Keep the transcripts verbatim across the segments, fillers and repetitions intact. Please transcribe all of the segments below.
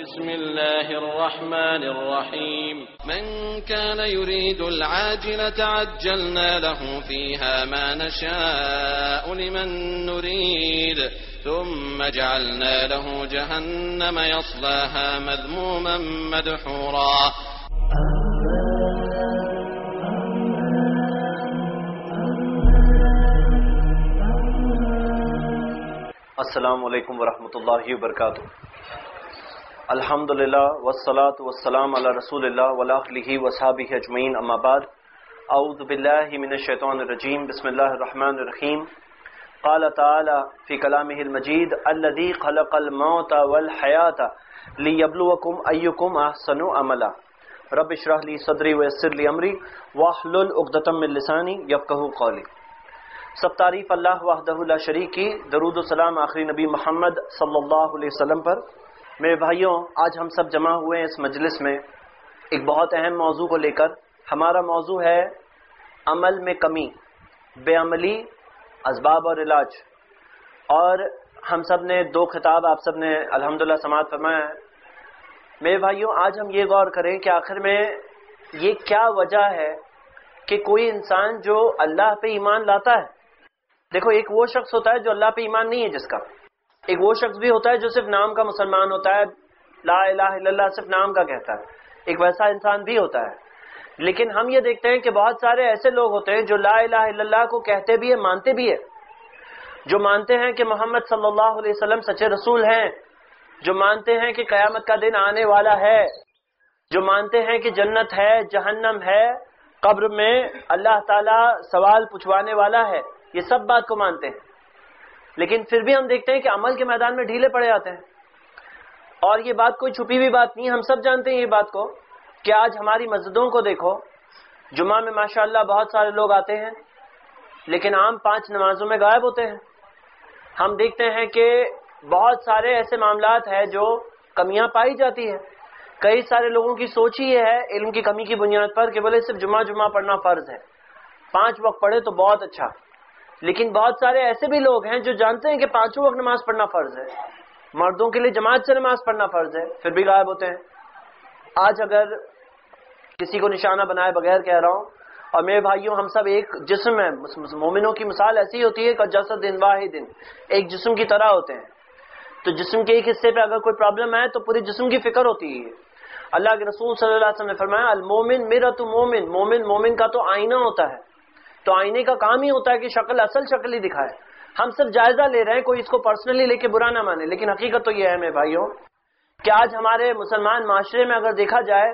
بسم الله الرحمن الرحيم من كان يريد العاجلة عجلنا له فيها ما نشاء لمن نريد ثم جعلنا له جهنم يصلاها مذموما مدحورا. السلام علیکم ورحمۃ اللہ وبرکاتہ. الحمدللہ والصلاۃ والسلام علی رسول اللہ وعلی آلہ وصحبہ اجمعین، اما بعد. اعوذ باللہ من الشیطان الرجیم، بسم اللہ الرحمن الرحیم. قال تعالی فی کلامہ المجید الذی خلق الموت والحیاۃ لیبلوکم ایکم احسن عملا. رب اشرح لی صدری ویسر لی امری واحلل عقدۃ من لسانی یفقہوا قولی. سب تعریف اللہ وحدہ لا شریک کی، درود و سلام آخری نبی محمد صلی اللہ علیہ وسلم پر. میرے بھائیوں، آج ہم سب جمع ہوئے ہیں اس مجلس میں ایک بہت اہم موضوع کو لے کر. ہمارا موضوع ہے عمل میں کمی، بے عملی، اسباب اور علاج. اور ہم سب نے دو خطاب آپ سب نے الحمدللہ سماعت فرمایا ہے. میرے بھائیوں، آج ہم یہ غور کریں کہ آخر میں یہ کیا وجہ ہے کہ کوئی انسان جو اللہ پہ ایمان لاتا ہے، دیکھو ایک وہ شخص ہوتا ہے جو اللہ پہ ایمان نہیں ہے جس کا، ایک وہ شخص بھی ہوتا ہے جو صرف نام کا مسلمان ہوتا ہے، لا الہ الا اللہ صرف نام کا کہتا ہے، ایک ویسا انسان بھی ہوتا ہے. لیکن ہم یہ دیکھتے ہیں کہ بہت سارے ایسے لوگ ہوتے ہیں جو لا الہ الا اللہ کو کہتے بھی ہیں، مانتے بھی ہیں، جو مانتے ہیں کہ محمد صلی اللہ علیہ وسلم سچے رسول ہیں، جو مانتے ہیں کہ قیامت کا دن آنے والا ہے، جو مانتے ہیں کہ جنت ہے، جہنم ہے، قبر میں اللہ تعالیٰ سوال پوچھوانے والا ہے، یہ سب بات کو مانتے ہیں. لیکن پھر بھی ہم دیکھتے ہیں کہ عمل کے میدان میں ڈھیلے پڑے جاتے ہیں. اور یہ بات کوئی چھپی ہوئی بات نہیں، ہم سب جانتے ہیں یہ بات کو کہ آج ہماری مسجدوں کو دیکھو، جمعہ میں ماشاءاللہ بہت سارے لوگ آتے ہیں لیکن عام پانچ نمازوں میں غائب ہوتے ہیں. ہم دیکھتے ہیں کہ بہت سارے ایسے معاملات ہیں جو کمیاں پائی جاتی ہیں. کئی سارے لوگوں کی سوچ ہی یہ ہے علم کی کمی کی بنیاد پر کہ بولے صرف جمعہ جمعہ پڑھنا فرض ہے، پانچ وقت پڑھے تو بہت اچھا. لیکن بہت سارے ایسے بھی لوگ ہیں جو جانتے ہیں کہ پانچوں وقت نماز پڑھنا فرض ہے، مردوں کے لیے جماعت سے نماز پڑھنا فرض ہے، پھر بھی غائب ہوتے ہیں. آج اگر کسی کو نشانہ بنائے بغیر کہہ رہا ہوں، اور میرے بھائیوں ہم سب ایک جسم ہیں، مومنوں کی مثال ایسی ہوتی ہے کہ جسد واحد، ایک جسم کی طرح ہوتے ہیں. تو جسم کے ایک حصے پہ اگر کوئی پرابلم ہے تو پوری جسم کی فکر ہوتی ہے. اللہ کے رسول صلی اللہ علیہ وسلم نے فرمایا المومن مرۃ مومن، مومن مومن کا تو آئینہ ہوتا ہے. تو آئینے کا کام ہی ہوتا ہے کہ شکل اصل شکل ہی دکھائے. ہم سب جائزہ لے رہے ہیں، کوئی اس کو پرسنلی لے کے برا نہ مانے، لیکن حقیقت تو یہ ہے میرے بھائیوں کہ آج ہمارے مسلمان معاشرے میں اگر دیکھا جائے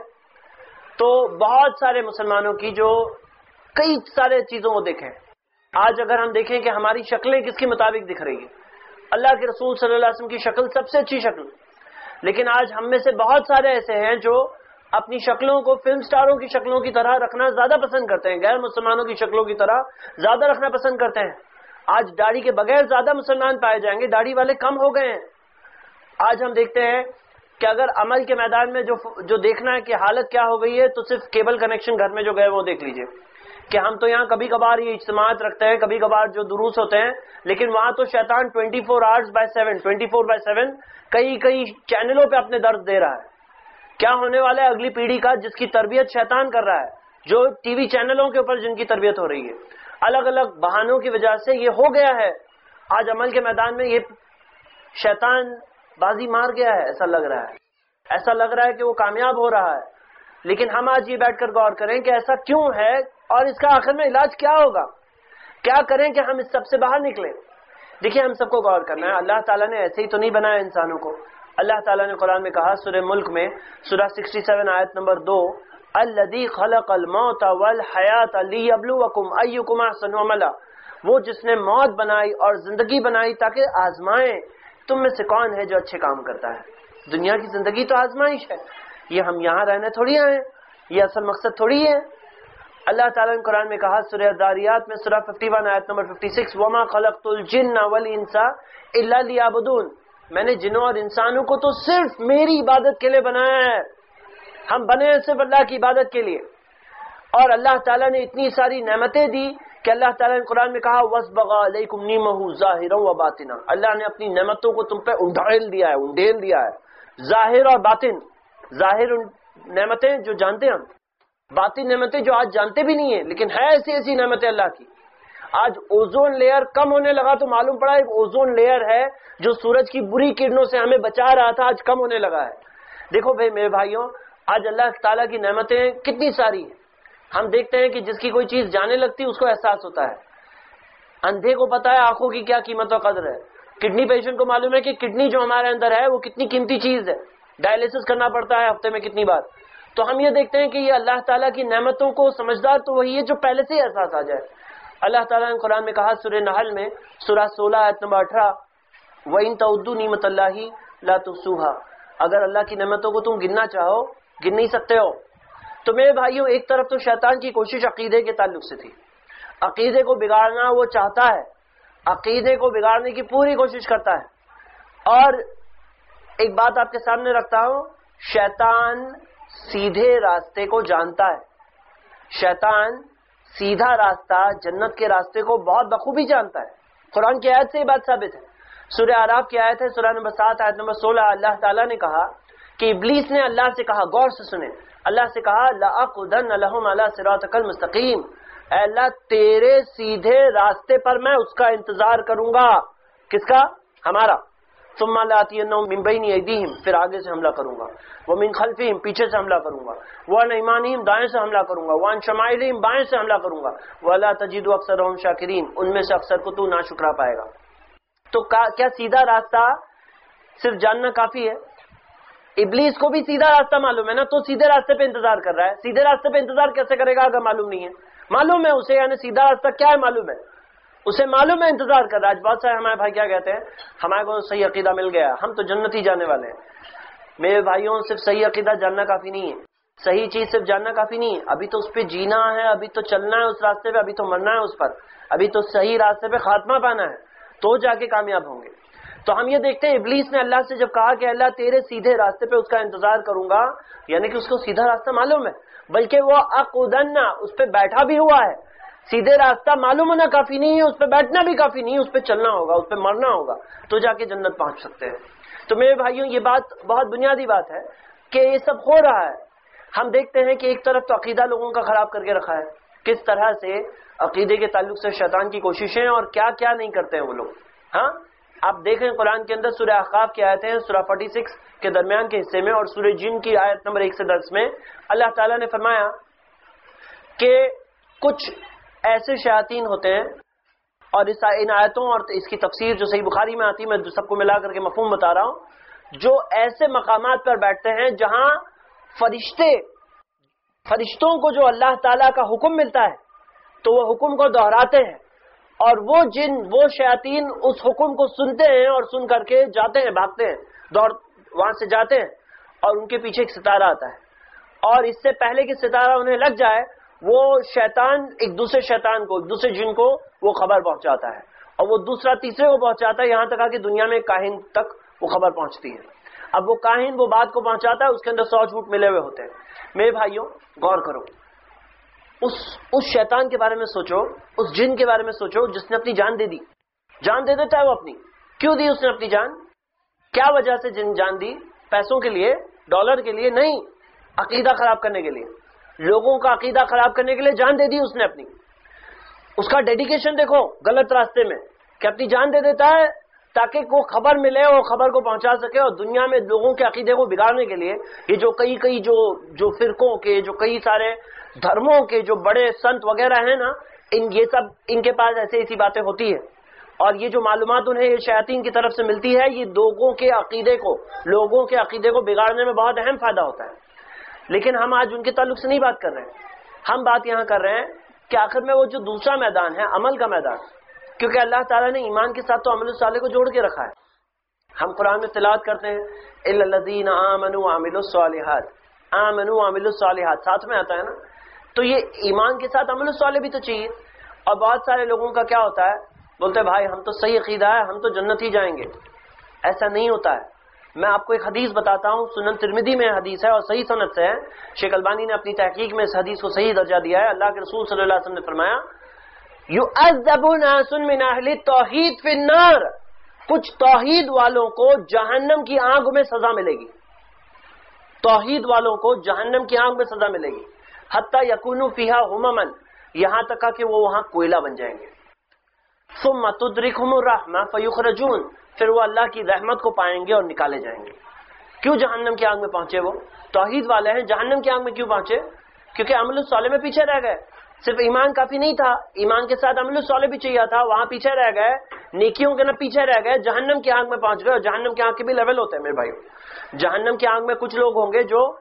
تو بہت سارے مسلمانوں کی جو کئی سارے چیزوں کو دیکھیں، آج اگر ہم دیکھیں کہ ہماری شکلیں کس کے مطابق دکھ رہی ہیں، اللہ کے رسول صلی اللہ علیہ وسلم کی شکل سب سے اچھی شکل، لیکن آج ہم میں سے بہت سارے ایسے ہیں جو اپنی شکلوں کو فلم سٹاروں کی شکلوں کی طرح رکھنا زیادہ پسند کرتے ہیں، غیر مسلمانوں کی شکلوں کی طرح زیادہ رکھنا پسند کرتے ہیں. آج داڑھی کے بغیر زیادہ مسلمان پائے جائیں گے، داڑھی والے کم ہو گئے ہیں. آج ہم دیکھتے ہیں کہ اگر عمل کے میدان میں جو جو دیکھنا ہے کہ حالت کیا ہو گئی ہے تو صرف کیبل کنیکشن گھر میں جو گئے وہ دیکھ لیجئے کہ ہم تو یہاں کبھی کبھار یہ اجتماعات رکھتے ہیں، کبھی کبھار جو دروس ہوتے ہیں، لیکن وہاں تو شیطان twenty four hours by seven twenty four by seven کئی کئی چینلوں پہ اپنے درد دے رہا ہے. کیا ہونے والا ہے اگلی پیڑھی کا جس کی تربیت شیطان کر رہا ہے، جو ٹی وی چینلوں کے اوپر جن کی تربیت ہو رہی ہے، الگ الگ بہانوں کی وجہ سے یہ ہو گیا ہے. آج عمل کے میدان میں یہ شیطان بازی مار گیا ہے، ایسا لگ رہا ہے ایسا لگ رہا ہے کہ وہ کامیاب ہو رہا ہے. لیکن ہم آج یہ بیٹھ کر غور کریں کہ ایسا کیوں ہے اور اس کا آخر میں علاج کیا ہوگا، کیا کریں کہ ہم اس سب سے باہر نکلیں. دیکھیے ہم سب کو غور کرنا ہے، اللہ تعالیٰ نے ایسے ہی تو نہیں بنایا انسانوں کو. اللہ تعالیٰ نے قرآن میں کہا سورہ ملک میں سورہ سکسٹی سیون آیت نمبر دو، الذی خلق الموت والحیات لیبلوکم ایکم احسن عملا، وہ جس نے موت بنائی اور زندگی بنائی تاکہ آزمائیں تم میں سے کون ہے جو اچھے کام کرتا ہے. دنیا کی زندگی تو آزمائش ہے، یہ ہم یہاں رہنے تھوڑی آئے ہیں، یہ اصل مقصد تھوڑی ہے. اللہ تعالیٰ نے قرآن میں کہا سورہ داریات میں سورہ ففٹی ون آیت نمبر ففٹی سکس وما خلقت الجن والانس الا لیعبدون، میں نے جنوں اور انسانوں کو تو صرف میری عبادت کے لیے بنایا ہے. ہم بنے ہیں صرف اللہ کی عبادت کے لیے. اور اللہ تعالیٰ نے اتنی ساری نعمتیں دی کہ اللہ تعالیٰ نے قرآن میں کہا وَاسْبَغَ عَلَيْكُمْ نِعْمَهُ ظَاهِرًا وَبَاطِنًا، اللہ نے اپنی نعمتوں کو تم پہ انڈھیل دیا ہے انڈھیل دیا ہے ظاہر اور باطن. ظاہر نعمتیں جو جانتے ہیں ہم، باطن نعمتیں جو آج جانتے بھی نہیں ہیں، لیکن ہے ایسی ایسی نعمتیں اللہ کی. آج اوزون لیئر کم ہونے لگا تو معلوم پڑا ایک اوزون لیئر ہے جو سورج کی بری کرنوں سے ہمیں بچا رہا تھا، آج کم ہونے لگا ہے. دیکھو بھائی میرے بھائیوں، آج اللہ تعالیٰ کی نعمتیں کتنی ساری ہیں. ہم دیکھتے ہیں کہ جس کی کوئی چیز جانے لگتی اس کو احساس ہوتا ہے. اندھے کو پتا ہے آنکھوں کی کیا قیمت و قدر ہے. کڈنی پیشنٹ کو معلوم ہے کہ کڈنی جو ہمارے اندر ہے وہ کتنی قیمتی چیز ہے، ڈائلیسس کرنا پڑتا ہے ہفتے میں کتنی بار. تو ہم یہ دیکھتے ہیں کہ یہ اللہ تعالیٰ کی نعمتوں کو سمجھدار تو وہی ہے جو پہلے سے ہی احساس آ جائے. اللہ تعالیٰ نے قرآن میں کہا سورہ نحل میں سورہ سولہ آیت نمبر اٹھارہ، وَإِن تَعُدُّوا نِعْمَتَ اللَّهِ لَا تُحْصُوهَا، اگر اللہ کی نعمتوں کو تم گننا چاہو گن نہیں سکتے ہو. تو میرے بھائیوں، ایک طرف تو شیطان کی کوشش عقیدے کے تعلق سے تھی، عقیدے کو بگاڑنا وہ چاہتا ہے، عقیدے کو بگاڑنے کی پوری کوشش کرتا ہے. اور ایک بات آپ کے سامنے رکھتا ہوں، شیطان سیدھے راستے کو جانتا ہے. شیطان سیدھا راستہ جنت کے راستے کو بہت بخوبی جانتا ہے. قرآن کی آیت سے یہ بات ثابت ہے. سورہ اعراف کی آیت ہے، سورہ نمبر سات آیت نمبر سولہ. اللہ تعالیٰ نے کہا کہ ابلیس نے اللہ سے کہا، غور سے سنیں، اللہ سے کہا لَأَقْعُدَنَّ لَهُمْ عَلَىٰ صِرَاطِكَ الْمُسْتَقِيمِ، اے اللہ تیرے سیدھے راستے پر میں اس کا انتظار کروں گا. کس کا؟ ہمارا. ثُمَّ لَآتِيَنَّهُم مِّن بَيْنِ أَيْدِيهِمْ، پھر آگے سے حملہ کروں گا، وَمِن خَلْفِهِمْ، پیچھے سے حملہ کروں گا، وَعَنْ أَيْمَانِهِمْ، دائیں سے حملہ کروں گا، وَعَنْ شَمَائِلِهِمْ، بائیں سے حملہ کروں گا، وَلَا تَجِدُ أَكْثَرَهُمْ شَاكِرِينَ، ان میں سے اکثر کو تو ناشکرا پائے گا. تو کیا سیدھا راستہ صرف جاننا کافی ہے؟ ابلیس کو بھی سیدھا راستہ معلوم ہے نا، تو سیدھے راستے پہ انتظار کر رہا ہے. سیدھے راستے پہ انتظار کیسے کرے گا اگر معلوم نہیں ہے؟ معلوم ہے اسے، یعنی سیدھا راستہ کیا ہے معلوم ہے اسے، معلوم ہے انتظار کر رہا ہے. آج بہت سارے ہمارے بھائی کیا کہتے ہیں، ہمارے کو صحیح عقیدہ مل گیا، ہم تو جنت ہی جانے والے ہیں. میرے بھائیوں، صرف صحیح عقیدہ جاننا کافی نہیں ہے، صحیح چیز صرف جاننا کافی نہیں ہے. ابھی تو اس پہ جینا ہے، ابھی تو چلنا ہے اس راستے پہ، ابھی تو مرنا ہے اس پر، ابھی تو صحیح راستے پہ خاتمہ پانا ہے، تو جا کے کامیاب ہوں گے. تو ہم یہ دیکھتے ہیں ابلیس نے اللہ سے جب کہا کہ اللہ تیرے سیدھے راستے پہ اس کا انتظار کروں گا، یعنی کہ اس کو سیدھا راستہ معلوم ہے، بلکہ وہ اقعدن، اس پہ بیٹھا بھی ہوا ہے. سیدھے راستہ معلوم ہونا کافی نہیں ہے، اس پہ بیٹھنا بھی کافی نہیں ہے، اس پہ چلنا ہوگا، اس پہ مرنا ہوگا، تو جا کے جنت پہنچ سکتے ہیں. تو میرے بھائیوں، یہ بات بہت بنیادی بات ہے کہ یہ سب ہو رہا ہے. ہم دیکھتے ہیں کہ ایک طرف تو عقیدہ لوگوں کا خراب کر کے رکھا ہے، کس طرح سے عقیدے کے تعلق سے شیطان کی کوششیں اور کیا کیا نہیں کرتے ہیں وہ لوگ. ہاں آپ دیکھیں قرآن کے اندر سورہ احقاف کی آیتیں ہیں، سورہ چھیالیس کے درمیان کے حصے میں، اور سورہ جن کی آیت نمبر ایک سے دس میں اللہ تعالیٰ نے فرمایا کہ کچھ ایسے شیاطین ہوتے ہیں، اور اس ان آیتوں اور اس کی تفسیر جو صحیح بخاری میں آتی ہے، میں سب کو ملا کر کے مفہوم بتا رہا ہوں، جو ایسے مقامات پر بیٹھتے ہیں جہاں فرشتے فرشتوں کو جو اللہ تعالیٰ کا حکم ملتا ہے تو وہ حکم کو دہراتے ہیں، اور وہ جن وہ شیاطین اس حکم کو سنتے ہیں اور سن کر کے جاتے ہیں، بھاگتے ہیں، دوڑ وہاں سے جاتے ہیں، اور ان کے پیچھے ایک ستارہ آتا ہے، اور اس سے پہلے کہ ستارہ انہیں لگ جائے وہ شیطان ایک دوسرے شیطان کو، ایک دوسرے جن کو وہ خبر پہنچاتا ہے، اور وہ دوسرا تیسرے کو پہنچاتا ہے، یہاں تک کہ دنیا میں کاہن تک وہ خبر پہنچتی ہے. اب وہ کاہن وہ بات کو پہنچاتا ہے، اس کے اندر سو جھوٹ ملے ہوئے ہوتے ہیں. میرے بھائیوں غور کرو، اس اس شیطان کے بارے میں سوچو، اس جن کے بارے میں سوچو جس نے اپنی جان دے دی. جان دے دیتا ہے وہ اپنی، کیوں دی اس نے اپنی جان؟ کیا وجہ سے جن جان دی؟ پیسوں کے لیے، ڈالر کے لیے نہیں، عقیدہ خراب کرنے کے لیے، لوگوں کا عقیدہ خراب کرنے کے لیے جان دے دی اس نے اپنی. اس کا ڈیڈیکیشن دیکھو غلط راستے میں، کہ اپنی جان دے دیتا ہے تاکہ کو خبر ملے اور خبر کو پہنچا سکے، اور دنیا میں لوگوں کے عقیدے کو بگاڑنے کے لیے یہ جو کئی کئی جو جو فرقوں کے، جو کئی سارے دھرموں کے جو بڑے سنت وغیرہ ہیں نا، ان یہ سب ان کے پاس ایسے ایسی باتیں ہوتی ہیں، اور یہ جو معلومات انہیں یہ شیاطین کی طرف سے ملتی ہے، یہ لوگوں کے عقیدے کو لوگوں کے عقیدے کو بگاڑنے میں بہت اہم فائدہ ہوتا ہے. لیکن ہم آج ان کے تعلق سے نہیں بات کر رہے ہیں، ہم بات یہاں کر رہے ہیں کہ آخر میں وہ جو دوسرا میدان ہے، عمل کا میدان، کیونکہ اللہ تعالیٰ نے ایمان کے ساتھ تو عمل صالح کو جوڑ کے رکھا ہے. ہم قرآن میں تلاوت کرتے ہیں اِلَّا الَّذِينَ آمَنُوا وَعَمِلُوا الصَّالِحَاتِ، آمَنُوا وَعَمِلُوا الصَّالِحَاتِ ساتھ میں آتا ہے نا، تو یہ ایمان کے ساتھ عمل صالح بھی تو چاہیے. اور بہت سارے لوگوں کا کیا ہوتا ہے، بولتے بھائی ہم تو صحیح عقیدہ ہے، ہم تو جنت ہی جائیں گے. ایسا نہیں ہوتا ہے. میں آپ کو ایک حدیث بتاتا ہوں، سنن ترمذی میں حدیث ہے اور صحیح سند سے ہے. شیخ البانی نے اپنی تحقیق میں اس حدیث کو صحیح درجہ دیا ہے. اللہ کے رسول صلی اللہ علیہ وسلم نے فرمایا یُعَذَّبُ نَاسٌ مِّنْ أَهْلِ التَّوْحِيدِ فِي النَّارِ، کچھ توحید والوں کو جہنم کی آگ میں سزا ملے گی. توحید والوں کو جہنم کی آگ میں سزا ملے گی، حتی یکونوا فیہا ہمما، یہاں تک کہ وہ وہاں کوئلہ بن جائیں گے. ثم تدرکہم الرحمہ فیخرجون، پھر وہ اللہ کی رحمت کو پائیں گے اور نکالے جائیں گے. کیوں جہنم کی آگ میں پہنچے؟ وہ توحید والے ہیں، جہنم کی آگ میں کیوں پہنچے؟ کیونکہ عمل الصالح میں پیچھے رہ گئے. صرف ایمان کافی نہیں تھا، ایمان کے ساتھ عمل الصالح بھی چاہیے تھا، وہاں پیچھے رہ گئے، نیکیوں کے نہ پیچھے رہ گئے، جہنم کی آگ میں پہنچ گئے. اور جہنم کی آگ کے بھی لیول ہوتے ہیں میرے بھائیو. جہنم کی آگ میں کچھ لوگ ہوں گے جو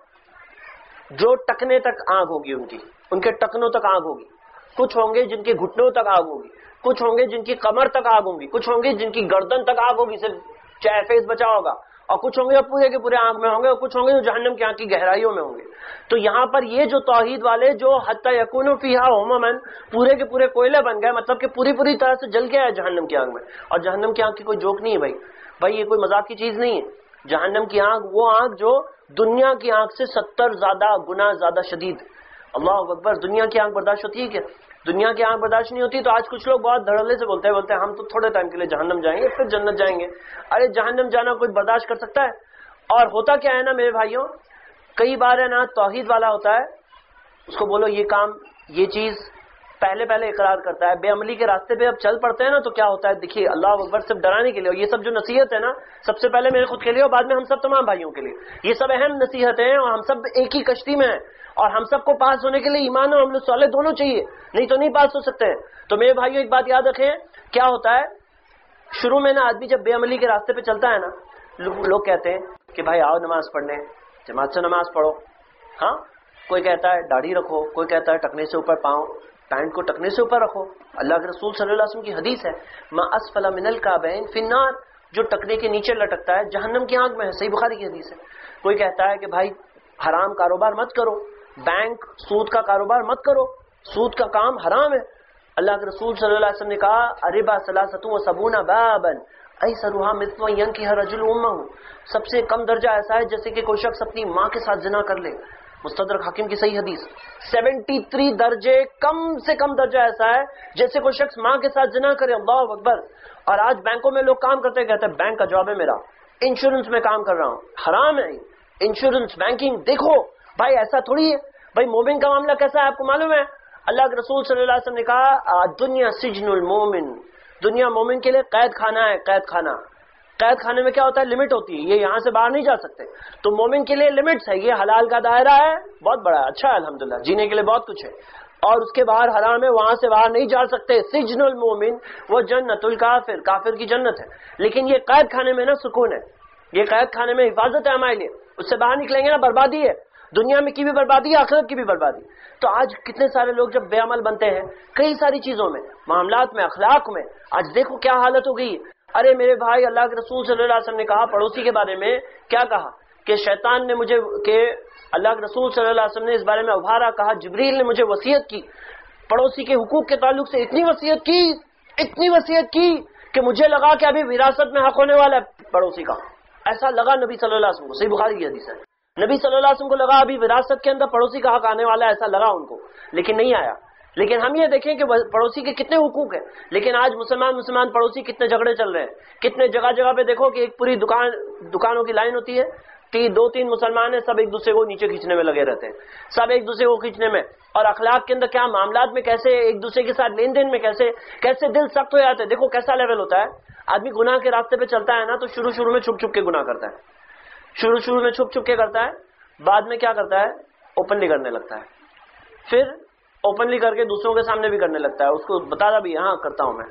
جو ٹکنے تک آگ ہوگی، ان کی ان کے ٹکنوں تک آگ ہوگی. کچھ ہوں گے جن کے گھٹنوں تک آگ ہوگی، کچھ ہوں گے جن کی کمر تک آگ ہوگی، کچھ ہوں گے جن کی گردن تک آگ ہوگی، صرف چاہے فیس بچا ہوگا، اور کچھ ہوں گے جو پورے کے پورے آگ میں ہوں گے، اور کچھ ہوں گے جو جہنم کی آگ کی گہرائیوں میں ہوں گے. تو یہاں پر یہ جو توحید والے جو حتی یکونوا فیہا ہمما، پورے کے پورے کوئلے بن گئے، مطلب کہ پوری پوری طرح سے جل کے آئے جہنم کی آگ میں. اور جہنم کی آگ کی کوئی جوک نہیں ہے بھائی بھائی یہ کوئی مذاق کی چیز نہیں ہے. جہنم کی آگ وہ آگ جو دنیا کی آگ سے ستر زیادہ گنا زیادہ شدید. اللہ اکبر. دنیا کی آگ برداشت ہوتی ہے کیا؟ دنیا کی آگ برداشت نہیں ہوتی. تو آج کچھ لوگ بہت دھڑلے سے بولتے ہیں بولتے ہیں ہم تو تھوڑے ٹائم کے لیے جہنم جائیں گے پھر جنت جائیں گے. ارے جہنم جانا کوئی برداشت کر سکتا ہے؟ اور ہوتا کیا ہے نا میرے بھائیوں، کئی بار ہے نا توحید والا ہوتا ہے، اس کو بولو یہ کام یہ چیز، پہلے پہلے اقرار کرتا ہے، بے عملی کے راستے پہ اب چل پڑتے ہیں نا تو کیا ہوتا ہے دیکھیے اللہ اکبر، صرف ڈرانے کے لیے. اور یہ سب جو نصیحت ہے نا سب سے پہلے میرے خود کے لیے اور بعد میں ہم سب تمام بھائیوں کے لیے، یہ سب اہم نصیحت ہیں اور ہم سب ایک ہی کشتی میں ہیں. اور ہم سب کو پاس ہونے کے لیے ایمان اور عمل صالح دونوں چاہیے، نہیں تو نہیں پاس ہو سکتے ہیں. تو میرے بھائیوں ایک بات یاد رکھیں، کیا ہوتا ہے شروع میں نا آدمی جب بے عملی کے راستے پہ چلتا ہے نا، لوگ کہتے ہیں کہ بھائی آؤ نماز پڑھنے، جماعت سے نماز پڑھو. ہاں کوئی کہتا ہے داڑھی رکھو، کوئی کہتا ہے ٹکنے سے اوپر پاؤں، پینٹ کو ٹکنے سے اوپر رکھو. اللہ کے رسول صلی اللہ علیہ وسلم کی حدیث ہے ما اسفل من الکعبین فی النار، جو ٹکنے کے نیچے لٹکتا ہے جہنم کی آگ میں ہے. صحیح بخاری کی حدیث ہے. کوئی کہتا ہے کہ بھائی حرام کاروبار مت کرو، بینک سود کا کاروبار مت کرو، سود کا کام حرام ہے. اللہ کے رسول صلی اللہ علیہ وسلم نے کہا الربا ثلاثۃ وسبعون بابا ایسرھا مثل ان ينكح رجل امه، سب سے کم درجہ ایسا ہے جیسے کہ کوئی شخص اپنی ماں کے ساتھ زنا کر لے. مستدرک حاکم کی صحیح حدیث. سیونٹی تھری درجے، کم سے کم درجہ ایسا ہے جیسے کوئی شخص ماں کے ساتھ زنا کرے. اللہ اکبر. اور آج بینکوں میں لوگ کام کرتے کہتے ہیں بینک کا جاب ہے میرا، انشورنس میں کام کر رہا ہوں. حرام ہے انشورنس بینکنگ. دیکھو بھائی ایسا تھوڑی ہے. بھائی مومن کا معاملہ کیسا ہے آپ کو معلوم ہے؟ اللہ کے رسول صلی اللہ علیہ وسلم نے کہا دنیا سجن المومن، دنیا مومن کے لیے قید خانہ ہے. قید خانہ، قید خانے میں کیا ہوتا ہے؟ لمٹ ہوتی ہے، یہ یہاں سے باہر نہیں جا سکتے. تو مومن کے لیے لمٹس ہے، یہ حلال کا دائرہ ہے بہت بڑا، اچھا ہے الحمدللہ، جینے کے لیے بہت کچھ ہے. اور اس کے باہر حرام ہے، وہاں سے باہر نہیں جا سکتے. سجن المومن وہ جنت الکافر، کافر کی جنت ہے. لیکن یہ قید خانے میں نا سکون ہے، یہ قید خانے میں حفاظت ہے ہمارے لیے. اس سے باہر نکلیں گے نا بربادی ہے، دنیا میں کی بھی بربادی ہے، آخرت کی بھی بربادی. تو آج کتنے سارے لوگ جب بے عمل بنتے ہیں کئی ساری چیزوں میں، معاملات میں، اخلاق میں، آج دیکھو کیا حالت ہو گئی. ارے میرے بھائی اللہ کے رسول صلی اللہ علیہ وسلم نے کہا پڑوسی کے بارے میں، کیا کہا کہ شیطان نے مجھے، کہ اللہ کے رسول صلی اللہ علیہ وسلم نے اس بارے میں ابھارا، کہا جبریل نے مجھے وصیت کی پڑوسی کے حقوق کے تعلق سے، اتنی وصیت کی اتنی وصیت کی کہ مجھے لگا کہ ابھی وراثت میں حق ہونے والا ہے پڑوسی کا. ایسا لگا نبی صلی اللہ علیہ وسلم کو. صحیح بخاری کی حدیث ہے. نبی صلی اللہ علیہ وسلم کو لگا ابھی وراثت کے اندر پڑوسی کا حق آنے والا ہے، ایسا لگا ان کو، لیکن نہیں آیا. لیکن ہم یہ دیکھیں کہ پڑوسی کے کتنے حقوق ہیں. لیکن آج مسلمان مسلمان پڑوسی کتنے جھگڑے چل رہے ہیں. کتنے جگہ جگہ پہ دیکھو کہ ایک پوری دکان دکانوں کی لائن ہوتی ہے، تین دو تین مسلمان ہیں، سب ایک دوسرے کو نیچے کھینچنے میں لگے رہتے ہیں، سب ایک دوسرے کو کھینچنے میں. اور اخلاق کے اندر کیا، معاملات میں کیسے ایک دوسرے کے ساتھ لین دین میں کیسے کیسے دل سخت ہو جاتے ہیں. دیکھو کیسا لیول ہوتا ہے. آدمی گناہ کے راستے پہ چلتا ہے نا تو شروع شروع میں چھپ چھپ کے گناہ کرتا ہے، شروع شروع میں چھپ چھپ کے کرتا ہے، بعد میں کیا کرتا ہے؟ اوپنلی کرنے لگتا ہے. پھر اوپنلی کر کے دوسروں کے سامنے بھی کرنے لگتا ہے، اس کو بتا رہا بھی ہاں کرتا ہوں میں.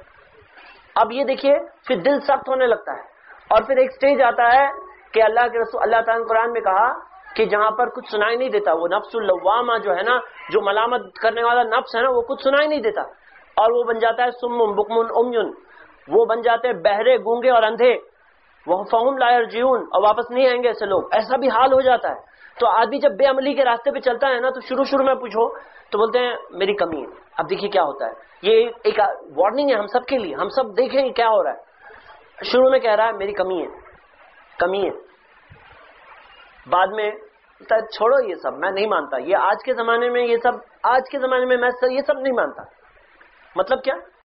اب یہ دیکھیے پھر دل سخت ہونے لگتا ہے. اور پھر ایک سٹیج آتا ہے کہ اللہ کے رسول اللہ تعالیٰ نے قرآن میں کہا کہ جہاں پر کچھ سنائی نہیں دیتا، وہ نفس اللوامہ جو ہے نا، جو ملامت کرنے والا نفس ہے نا، وہ کچھ سنائی نہیں دیتا اور وہ بن جاتا ہے سم بکم عمیٌ، وہ بن جاتے ہیں بہرے گونگے اور اندھے. وہ فہم لا یرجعون، اور واپس نہیں آئیں گے ایسے لوگ. ایسا بھی حال ہو جاتا ہے. تو آدمی جب بے عملی کے راستے پہ چلتا ہے نا تو شروع شروع میں پوچھو تو بولتے ہیں میری کمی ہے. اب دیکھیے کیا ہوتا ہے، یہ ایک وارننگ ہے ہم سب کے لیے. ہم سب دیکھیں گے کیا ہو رہا ہے. شروع میں کہہ رہا ہے میری کمی ہے کمی ہے بعد میں چھوڑو یہ سب میں نہیں مانتا، یہ آج کے زمانے میں، یہ سب آج کے زمانے میں میں یہ سب نہیں مانتا. مطلب کیا؟